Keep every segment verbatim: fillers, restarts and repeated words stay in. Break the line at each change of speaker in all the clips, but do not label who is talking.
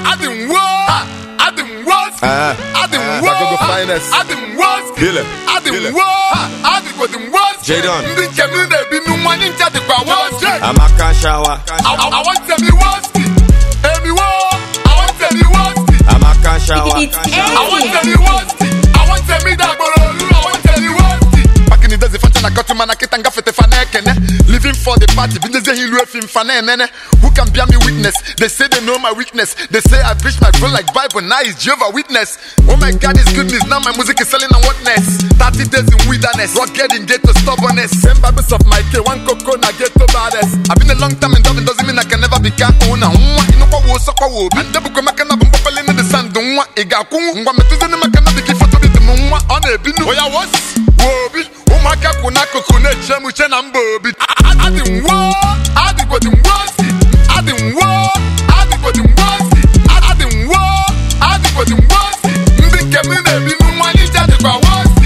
I didn't work. I didn't work. I didn't work. I didn't work. I didn't work. I didn't work.
Jadon.
I'm a can shower. I want to be worthy. Everyone. I want to be worthy.
I'm a can shower.
I want to be worthy. I want to be that boy. I want to be worthy. Back in the days, if I got to man, I can't get the fanekene. Living for the party, because they heal in fanene. Who can be my witness? They say they know my weakness. They say I preach my flow like Bible, now it's Jehovah Witness. Oh my God, it's goodness. Now my music is selling on whatness. thirty days in wilderness, rugged in ghetto stubbornness. Same Bibles of my K, one cocoa na ghetto baddest. I've been a long time in Dublin, doesn't mean I can never be can't own. You know what was so cool. And the book of Macana, I'm falling in the sand. Don't want a gaku. I'm going to the Macana, the gift for the Mumma on a binu. Oh, I was Wobby. Oh, my Kakuna, Kokune, Chamuchen, and Bobby. I didn't walk. I didn't go to worthy. I didn't walk. I didn't go to worthy. I didn't walk. I didn't go to worthy. They came in there, be no money, just about worthy.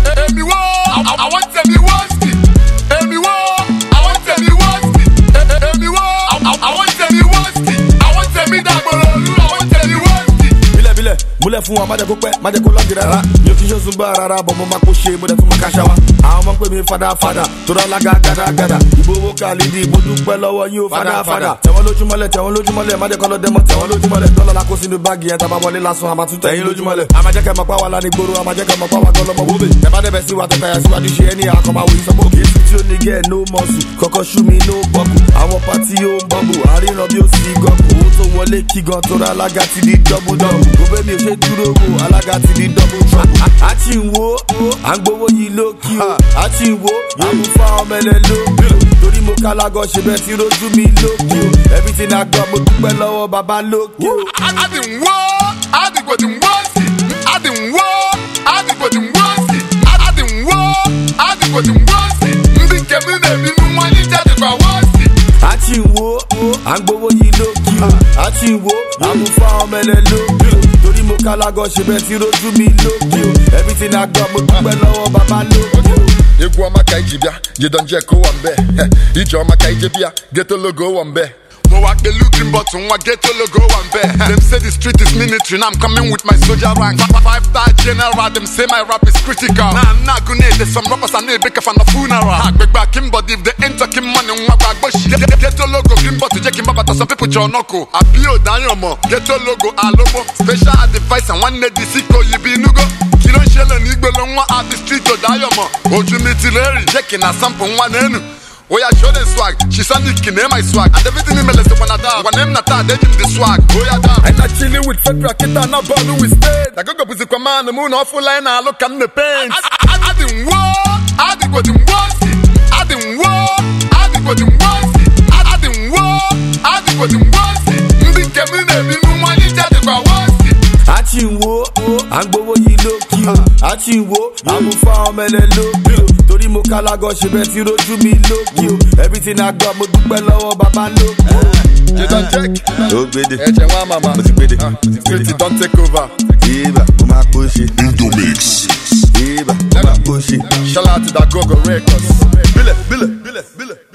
I want to be worthy. Everyone, I want to be worthy. Everyone, I want to be worthy. I want to be that boy. I want to be worthy.
Bile bile, mule fún wa maje ko pẹ́, maje ko lọ́gì rárá. Mi ò kí ṣe zumba rárá, bọ̀ mo máa kó ṣe, mo dẹ̀ tún máa káṣá wa. Àwọn ọmọ ń pè mí fada fada, tó rọ́ lága gada gada. Ìbòwò kàlídì, mo dúpẹ́ lọ́wọ́ yín o fada fada. Tẹ̀wọ́n lójúmọ́lẹ̀, tẹ̀wọ́n lójúmọ́lẹ̀, maje kọ́ lọ dẹ́mọ̀ tẹ̀wọ́n lójúmọ́lẹ̀. Dọ́là la kó sínú báàgì yẹn, tàbá wọlé lásán, àmà tún tẹ̀yìn lójúmọ́lẹ̀. Àmà jẹ́ kẹ́ mọ̀ pa wà lánìí gbòòrò, àmà jẹ́ kẹ́ mọ̀ pa wà gan lọ́mọ wóbè. Tẹ̀ bá dẹ̀ bẹ̀ sí wa tẹ̀tẹ̀ yà síwájú ṣe ẹni àkọ́máwò yìí sọ́kò. Kì í sì tí ó ní gẹ̀ no muscle, kọ́kọ́ ṣú mi no bọ́ọ̀kù. Àwọn pàtí yóò ń bọ́ọ̀bù, àríran bí ó sì gọ́ọ̀kù. Owó tó wọlé kí gan tó ra alága ti di double double. Gbogbo mi ò ṣe dúró wò, alága ti di double trouble. A ti ń wo, à ń gbowó yìí lókì o. A ti ń wo, àmúfá ọmọ ẹlẹ́ lókì o. Torí mo kálágọ̀ ṣe bẹ́ẹ̀ tí rojú mi lókì o. Everything I got mo dúpẹ́ lọ́wọ́ bàbá lókì o.
I didn't walk. I didn't go to worthy. I didn't walk. I didn't go to worthy. I didn't walk. I didn't go to worthy. They came in there, be no money, just about worthy.
A ti ń wo, à ń gbowó yìí lókì o. A ti ń wo, àmúfá ọmọ ẹlẹ́ lókì o. Torí mo kálágọ̀ ṣe bẹ́ẹ̀ tí rojú mi lókì o. Everything I got mo dúpẹ́ lọ́wọ́ bàbá lókì o.
Egwu ọma ka iji bịa, Jadon Jeko wambe. Ije ọma ka ije bịa, ghetto logo wambe. Mo wa ke looking but nwa ghetto logo wambe. Them say the street is military, now I'm coming with my soldier rank. Five star general, them say my rap is critical. Nah, nah, gune, there's some rappers I know big fan of funeral. Hagbeg back him, but if they enter him money, nwa bag bush. Ghetto logo, green but to check him back, some people jonoko. Abio danyomo, ghetto logo alomo. Special advice and one day siko yibi nugo. Kilo shele nigbe longwa at the street to dayomo. Oju mitileri, checking a sample one enu. Oh yeah, show them swag. She said Nicky name my swag. And everything in me let's one ada. One name nata, they give the swag. Oh yeah, da. I'm not chilling with Fedra Kita, not ball with state. I go go visit command, the moon off full line, I look at the paint. I, I, I didn't walk. I didn't go to worthy. I didn't walk. I didn't go to worthy. I didn't walk. I didn't go to worthy. They came in there, be no money, just about worthy.
A ti ń wo, à ń gbowó yìí lókì o. A ti ń wo, àmúfá ọmọ ẹlẹ́ lókì o. Torí mo kálágọ̀ ṣe bẹ́ẹ̀ tí rojú mi lókì o. Everything I got mo dúpẹ́ lọ́wọ́ bàbá lókì o.
Jadon Jek.
Ó gbédè.
Ẹ̀jẹ̀ wá màmá.
Mo ti gbédè.
Pretty don't take over.
Ibà, mo máa kó ṣe.
Indomix.
Ibà, mo máa kó ṣe.
Shout out to that Gogo Records.
Bílẹ̀, bílẹ̀, bílẹ̀, bílẹ̀.